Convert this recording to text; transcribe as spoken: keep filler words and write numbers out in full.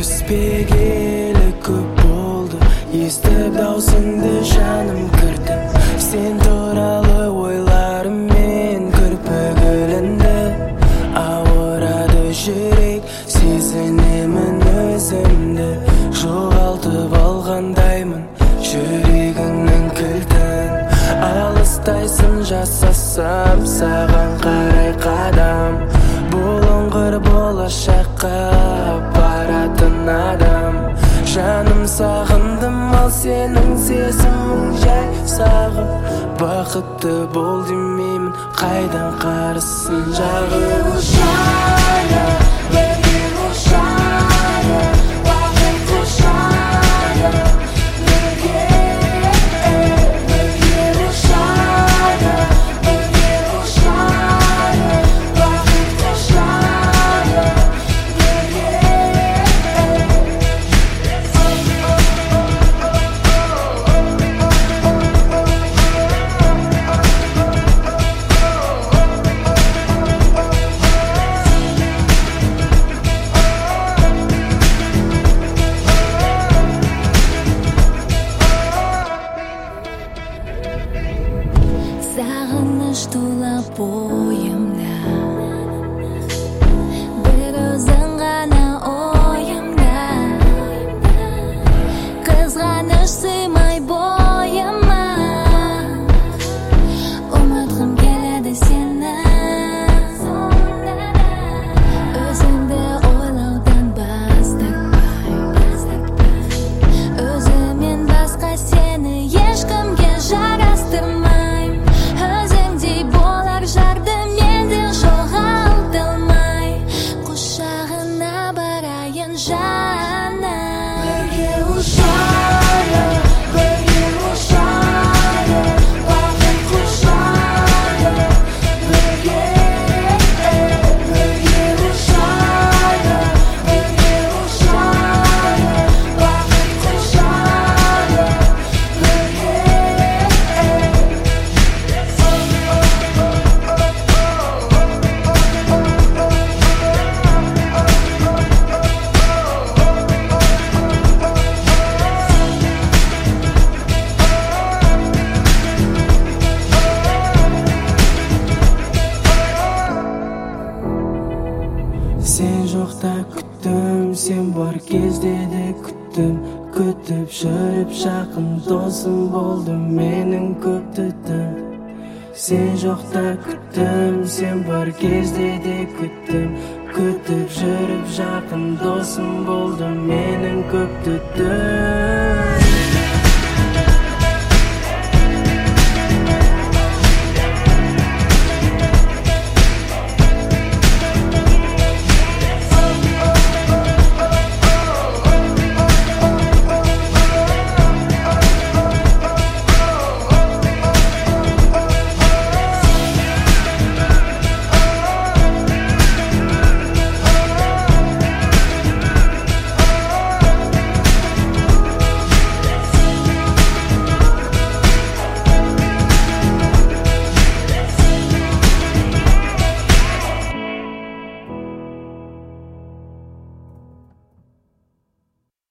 Көріспегелі көп болды, естіп даусыңды жаным кірді. Сен туралы ойларыммен кірпік ілінді. Ауырады жүрек, сезінемін өзімді. Жоғалтып алғандаймын жүрегіңнің кілтін. Алыстайсың жасасам саған қарай қадам. Бұлыңғыр болашаққа баратын адам. Жаным сағындым, ал сенің сезімің жай сағып. Бақытты бол демеймін, қайдан қарысын жағып. Ұшады, бірге ұшады, уақыт ұшады, бірге, бірге ұшады, бірге ұшады, уақыт ұшады, бірге. Сағыныш тулап бойымда, бір өзің ғана ойымда. Қызғаныш сыймай бойыма, ұмытқым келеді сені. Өзіңді ойлаудан бас тартпай, өзімен басқа сені ешкімге жарастырмай. Сен жоқта күттім, сен бар кезде де күттім. Күтіп жүріп жақын досым болды менің көп түтім. Сен жоқта күттім, сен бар кезде де күттім. Күтіп жүріп жақын досым болды менің көп түтім.